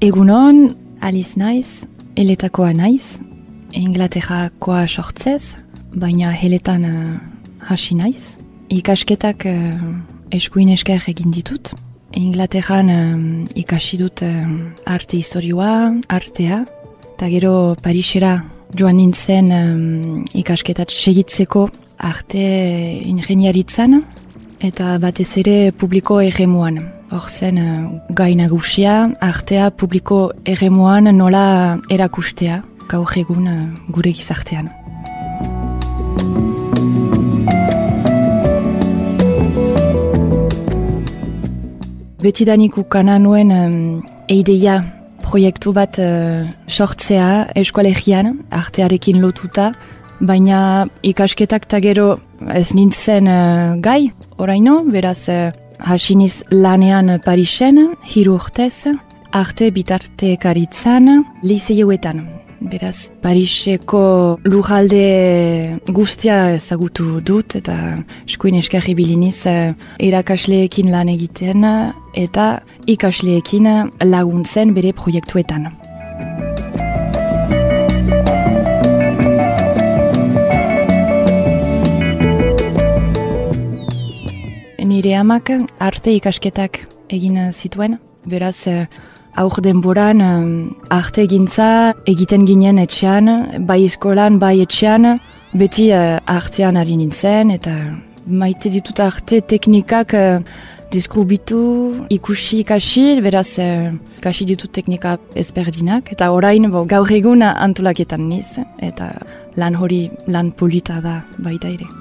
Egunon, Alice naiz, heletakoa naiz, Inglaterrakoa sortzez, baina heletan hasi naiz. Ikasketak eskuin esker egin ditut. Inglaterran ikasi dut arte historioa, artea, eta gero Parisera joan nintzen ikasketat segitzeko arte ingeniaritzan, eta batez ere publiko eremuan. Hor zen gai nagusia, artea publiko eremuan nola erakustea, gaur egun gure gizartean. Betidanik ukana nuen eideia proiektu bat sortzea eskolegian, artearekin lotuta, baina ikasketak ta gero ez nintzen gai, oraino, beraz hasiniz lanean Parisen, 3 urtez, arte bitartekaritzan, liseioetan. Beraz, Pariseko lurralde guztia ezagutu dut eta eskuin eskerri biliniz irakasleekin lan egiten eta ikasleekin laguntzen bere proiektuetan. Nire amak arte ikasketak egin zituen, beraz aur denboran arte egintza egiten ginen etxean, bai eskolan, bai etxean, beti artean ari nintzen, eta maite ditut arte teknikak deskrubitu, ikusi, ikasi, beraz ikasi ditut teknika ezberdinak, eta orain gaur egun antolaketan niz, eta lan hori lan polita da baita ere.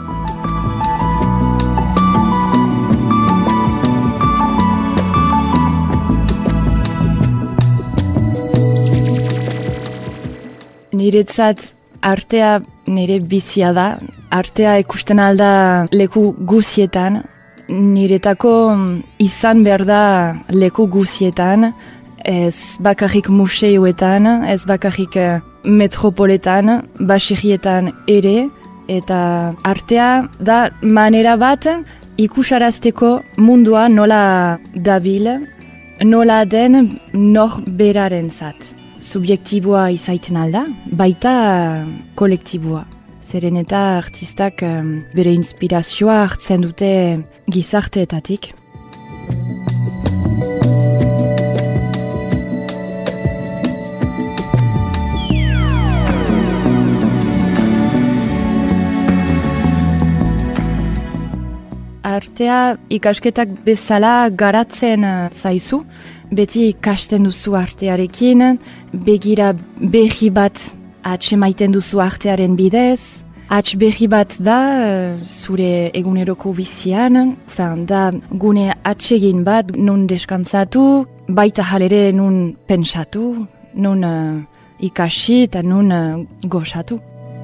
Niretzat artea nire bizia da, artea ikusten alda leku guzietan, niretako izan behar da leku guzietan, ez bakarrik museoetan, ez bakarrik metropoletan, baserrietan ere, eta artea da manera bat ikusarazteko mundua nola dabil, nola den nor beraren zat. Subjektiboa izaiten alda, baita kolektiboa. Zeren eta artistak bere inspirazioa hartzen dute gizarteetatik. Artea ikasketak bezala garatzen zaizu, beti ikasten duzu artearekin, begira berri bat atsemaiten duzu artearen bidez, berri bat da zure eguneroko bizian, da gune atsegin bat nun deskantzatu, baita halere nun pentsatu, nun ikasi eta nun gozatu.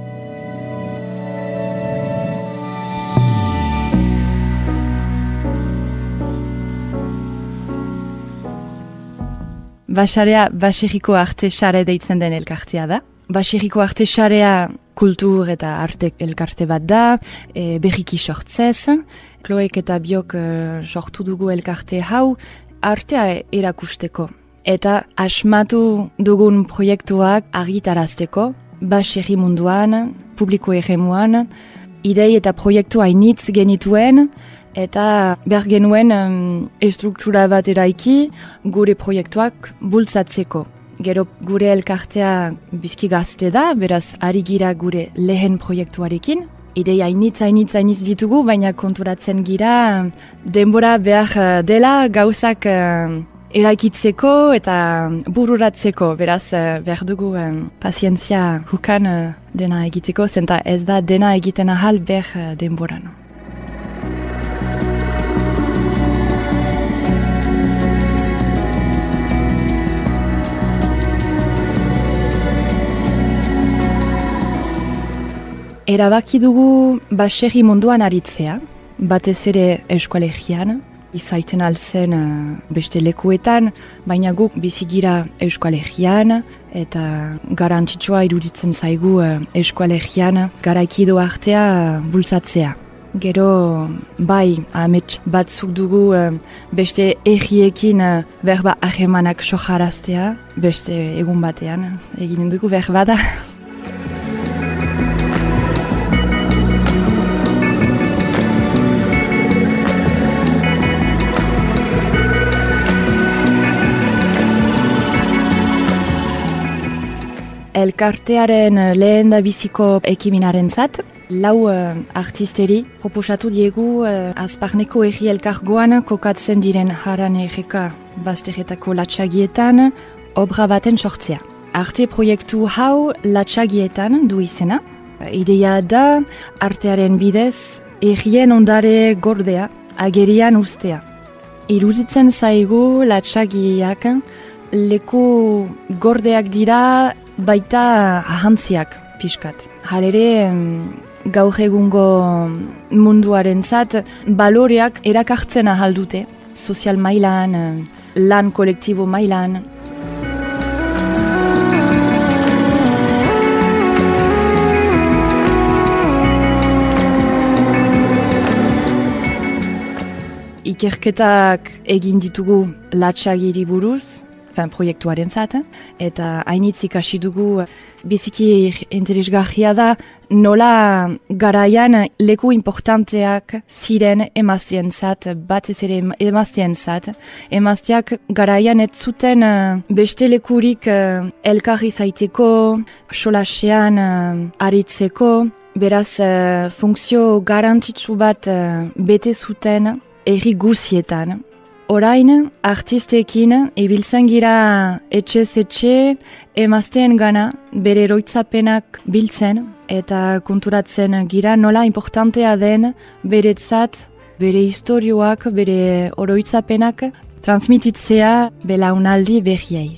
Basarea Baserriko Arte Sare deitzen den elkartea da. Baserriko Arte Sarea kultur eta arte elkarte bat da, berriki sortzez. Kloek eta biok sortu dugu elkarte hau artea erakusteko. Eta asmatu dugun proiektuak argitarazteko, baserri munduan, publiko eremuan, idei eta proiektu hainitz genituen, eta behar genuen estruktura bat eraiki gure proiektuak bultzatzeko. Gero gure elkartea bizki gazte da, beraz ari gira gure lehen proiektuarekin. Idei hainitz ditugu, baina konturatzen gira denbora behar dela gauzak eraikitzeko eta bururatzeko. Beraz behar dugu pazientzia hukan dena egiteko, zenta ez da dena egiten ahal behar denboran. Erabaki dugu baserri munduan aritzea, batez ere eskolegian, izaiten alzen beste lekuetan, baina guk bizigira eskolegian, eta garantzitsua iruditzen zaigu eskolegian garaikido artea bultzatzea. Gero, bai, amets batzuk dugu beste erriekin berba ahemanak sojaraztea, beste egun batean, egin dugu berba da. Elkartearen lehen da biziko ekiminaren zat, lau artisteri proposatu diegu Azparneko erri elkargoan kokatzen diren haran erreka bazterretako latxagietan obra baten sortzea. Arte proiektu hau latxagietan du izena. Ideia da artearen bidez errien ondare gordea agerian ustea. Iruditzen zaigu latxagiak leku gordeak dira baita ahantziak pixkat. Halere, gaur egungo munduaren zat, baloreak erakartzen ahaldute, sozial mailan, lan kolektibo mailan. Ikerketak egin ditugu latxagiri buruz, proiektuaren zat, eta hainitz ikasi dugu biziki interesgarria da nola garaian leku importanteak ziren emaztien zat, batez ere emaztien zat. Emazteak garaian ez zuten beste lekurik elkarri zaiteko, solasean aritzeko, beraz funtzio garrantzitsu bat bete zuten erri guzietan. Orain, artistekin ibiltzen gira etxez etxe emazteen gana bere eroitzapenak biltzen eta konturatzen gira nola importantea den beretzat, bere historioak, bere oroitzapenak transmititzea belaunaldi berriei.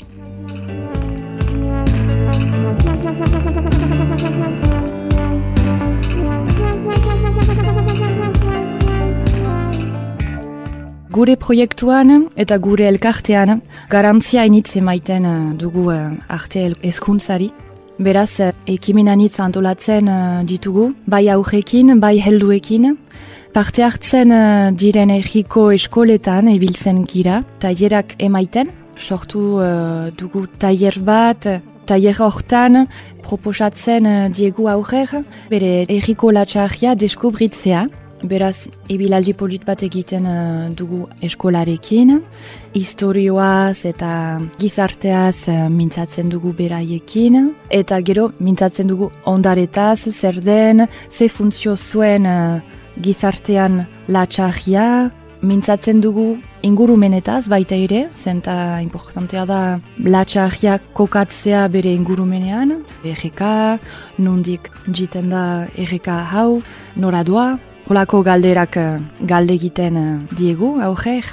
Gure proiektuan eta gure elkartean garantzia initz emaiten dugu arte hezkuntzari. Beraz, ekimen anitz antolatzen ditugu, bai aurrekin, bai helduekin. Parte hartzen diren erriko eskoletan ibiltzen gira, tailerak emaiten. Sortu dugu tailer bat, tailer hortan proposatzen diegu aurrer, bere erriko latxarria deskubritzea. Beraz, ibilaldi polit bat egiten dugu eskolarekin, historioaz eta gizarteaz mintzatzen dugu beraiekin, eta gero mintzatzen dugu ondaretaz, zer den, ze funtzio zuen gizartean latxarria, mintzatzen dugu ingurumenetaz baita ere, zenta importantea da latxarria kokatzea bere ingurumenean, erreka, nondik jiten da erreka hau, nora doa. Holako galderak galde egiten diegu, aurrer.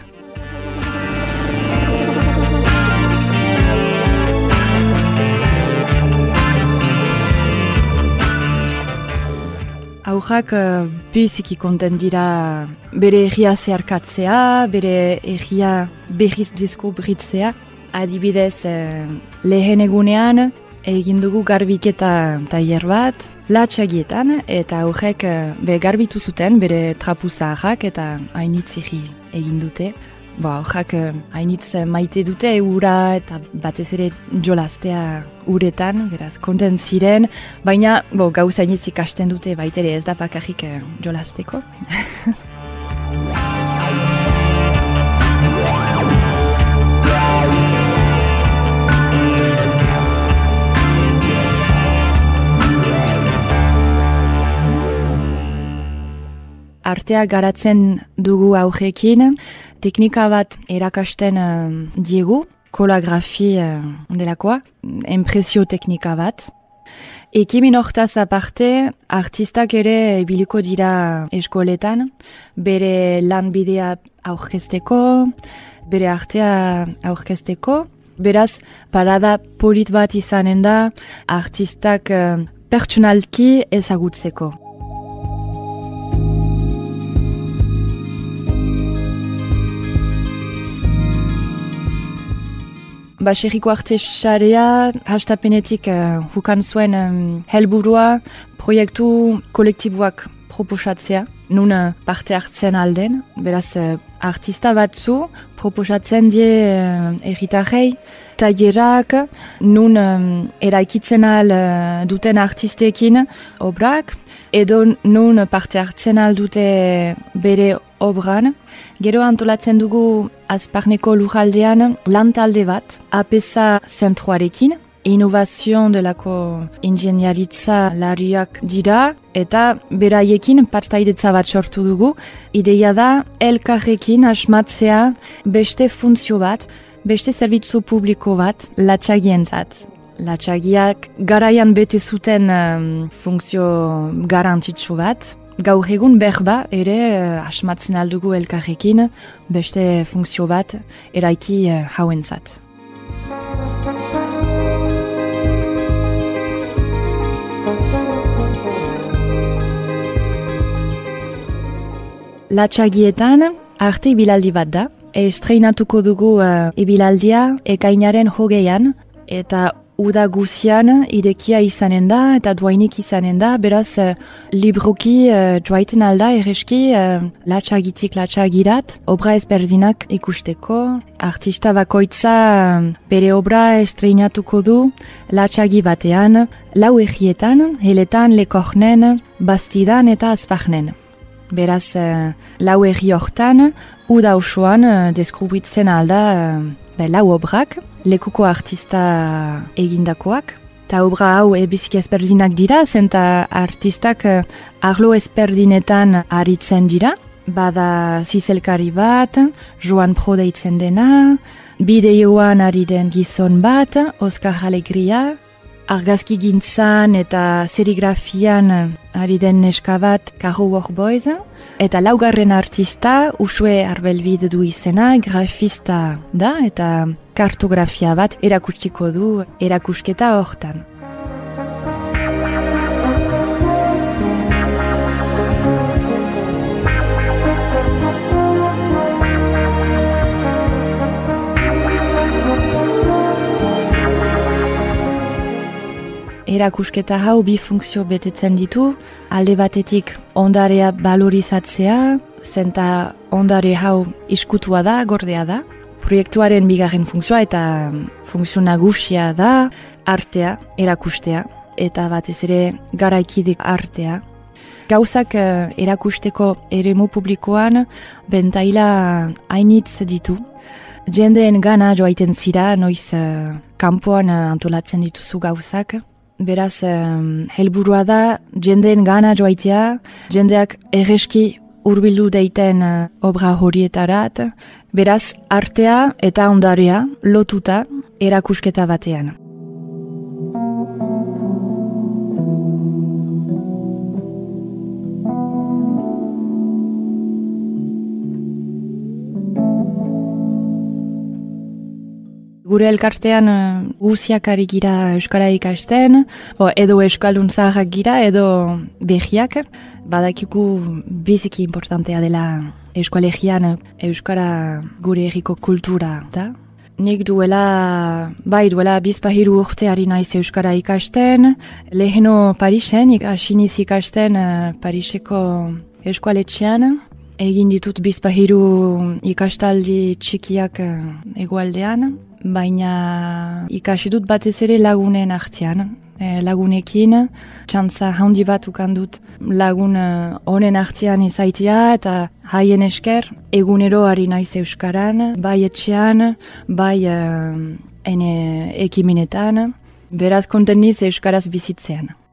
Aurrak biziki konten dira bere erria zeharkatzea, bere erria berriz deskubritzea. Adibidez, lehen egunean egin dugu garbiketa tailer bat, latxagietan, eta aurrek garbitu zuten bere trapu zaharrak eta hainitz egin dute. Aurrak hainitz maite dute ura eta batez ere jolaztea uretan, beraz konten ziren, baina gauza hainitz ikasten dute baitere ez da bakarrik jolazteko. Artea garatzen dugu aurrekin, teknika bat erakasten diegu, kolagrafi delakoa, impresio teknika bat. Ekimin hortaz aparte, artistak ere biliko dira eskoletan, bere lanbidea aurkezteko, bere artea aurkezteko. Beraz, parada polit bat izanen da, artistak pertsonalki ezagutzeko. Baserriko arte sarea hastapenetik hukan zuen helburua proiektu kolektiboak proposatzea, nun parte hartzen alden, beraz artista batzu proposatzen die erritarrei, tailerak, nun eraikitzen duten artistekin obrak, edo nun parte hartzen dute bere obran. Gero antolatzen dugu Azparneko lurraldean lantalde bat, APESA zentroarekin, Innovazion delako ingeniaritza lariak dira, eta beraiekin partaidetza bat sortu dugu. Ideia da, elkarrekin asmatzea beste funtzio bat, beste zerbitzu publiko bat latxagientzat. Latxagiak garaian bete zuten funtzio garrantzitsu bat. Gaur egun berba ere asmatzen aldugu elkarrekin beste funtzio bat eraiki hauentzat. Latxagietan arte ibilaldi bat da. Estreinatuko dugu ibilaldia ekainaren 20an, eta uda guzian irekia izanen da eta duainik izanen da, beraz libroki joaiten alda erreski latxagitik latxagirat, obra ezberdinak ikusteko. Artista bakoitza bere obra estreinatuko du latxagi batean, 4 egietan, Heletan, Lekornen, Bastidan eta Azparnen. Beraz, 4 egi hortan, uda osoan deskrubritzen alda 4 obrak, lekuko artista egindakoak. Ta obra hau biziki ezberdinak dira, zenta artistak arlo ezberdinetan aritzen dira. Bada zizelkari bat, Joan Pro deitzen dena, bideoan ari den gizon bat, Oskar Alegria, argazki gintzan eta serigrafian ari den neska bat, Caro Workboys, eta 4. artista, Usue Arbelbide du izena, grafista da, eta kartografia bat erakustiko du erakusketa hortan. Erakusketa hau 2 funtzio betetzen ditu, alde batetik ondarea balorizatzea, zenta ondare hau iskutua da, gordea da. Proiektuaren 2. funtzioa eta funtzio nagusia da artea, erakustea, eta batez ere garaikidik artea. Gauzak erakusteko eremu publikoan bentaila hainitz ditu. Jendeen gana joaiten zira, noiz kanpoan antolatzen dituzu gauzak. Beraz, helburua da, jendeen gana joaitea, jendeak erreski hurbildu deiten obra horietarat, beraz, artea eta ondarea lotuta erakusketa batean. Gure elkartean guziak ari gira euskara ikasten, edo euskaldun zaharrak gira, edo behiak. Badakiku biziki importantea dela eskolegian euskara gure herriko kultura da. Nik duela 2 urte ari naiz euskara ikasten, leheno Parisen, asiniz ikasten Pariseko eskoaletxean. Egin ditut 2 ikastaldi txikiak hegoaldean, baina ikasi dut batez ere lagunen artean. Lagunekin, txantza handi bat ukandut lagun honen artean izaitia, eta haien esker egunero ari naiz euskaran, bai etxean, bai ene ekimenetan, beraz konten niz euskaraz bizitzean.